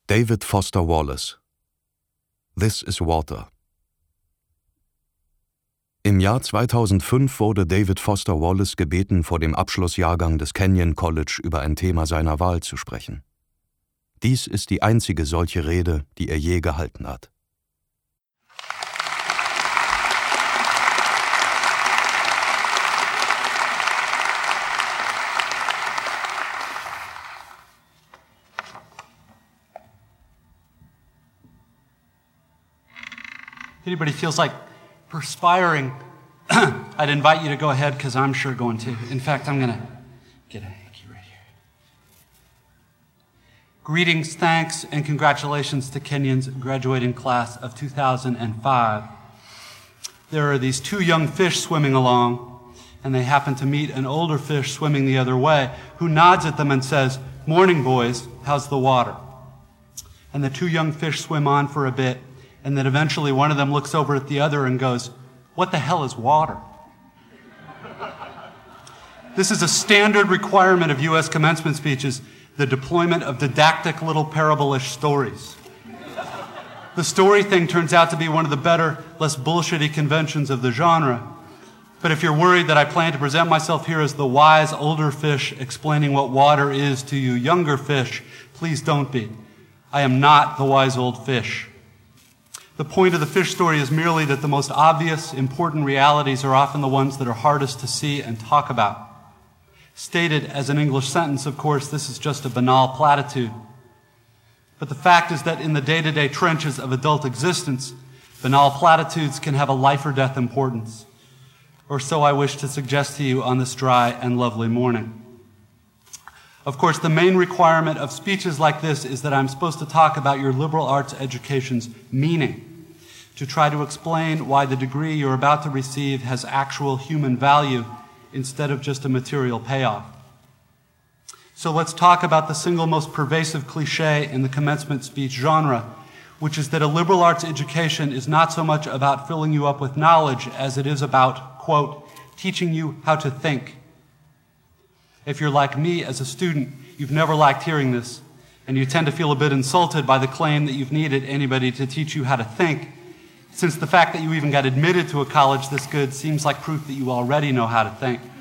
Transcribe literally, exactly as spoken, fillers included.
David Foster Wallace. This is Water. Im Jahr zweitausendfünf wurde David Foster Wallace gebeten, vor dem Abschlussjahrgang des Kenyon College über ein Thema seiner Wahl zu sprechen. Dies ist die einzige solche Rede, die er je gehalten hat. If anybody feels like perspiring, I'd invite you to go ahead because I'm sure going to. In fact, I'm going to get a hanky right here. Greetings, thanks, and congratulations to Kenyon's graduating class of two thousand five. There are these two young fish swimming along, and they happen to meet an older fish swimming the other way who nods at them and says, "Morning, boys, how's the water?" And the two young fish swim on for a bit, and then eventually one of them looks over at the other and goes, "What the hell is water?" This is a standard requirement of U S commencement speeches, the deployment of didactic little parable-ish stories. The story thing turns out to be one of the better, less bullshitty conventions of the genre. But if you're worried that I plan to present myself here as the wise older fish explaining what water is to you younger fish, please don't be. I am not the wise old fish. The point of the fish story is merely that the most obvious, important realities are often the ones that are hardest to see and talk about. Stated as an English sentence, of course, this is just a banal platitude. But the fact is that in the day-to-day trenches of adult existence, banal platitudes can have a life or death importance. Or so I wish to suggest to you on this dry and lovely morning. Of course, the main requirement of speeches like this is that I'm supposed to talk about your liberal arts education's meaning, to try to explain why the degree you're about to receive has actual human value instead of just a material payoff. So let's talk about the single most pervasive cliche in the commencement speech genre, which is that a liberal arts education is not so much about filling you up with knowledge as it is about, quote, teaching you how to think. If you're like me as a student, you've never liked hearing this, and you tend to feel a bit insulted by the claim that you've needed anybody to teach you how to think, since the fact that you even got admitted to a college this good seems like proof that you already know how to think.